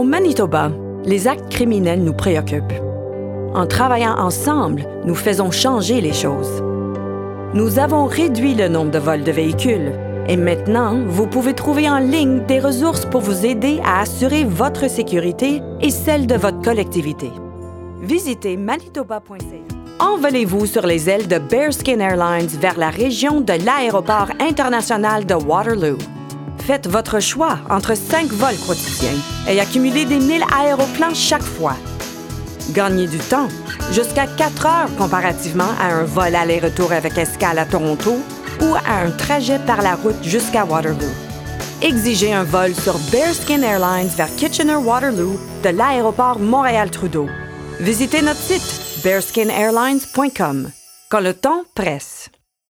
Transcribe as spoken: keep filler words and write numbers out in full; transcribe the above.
Manitoba, les actes criminels nous préoccupent. En travaillant ensemble, nous faisons changer les choses. Nous avons réduit le nombre de vols de véhicules et maintenant, vous pouvez trouver en ligne des ressources pour vous aider à assurer votre sécurité et celle de votre collectivité. Visitez manitoba point c a. Envolez-vous sur les ailes de Bearskin Airlines vers la région de l'aéroport international de Waterloo. Faites votre choix entre cinq vols quotidiens et accumulez des mille aéroplans chaque fois. Gagnez du temps, jusqu'à quatre heures comparativement à un vol aller-retour avec escale à Toronto ou à un trajet par la route jusqu'à Waterloo. Exigez un vol sur Bearskin Airlines vers Kitchener-Waterloo de l'aéroport Montréal-Trudeau. Visitez notre site bearskin airlines point com quand le temps presse.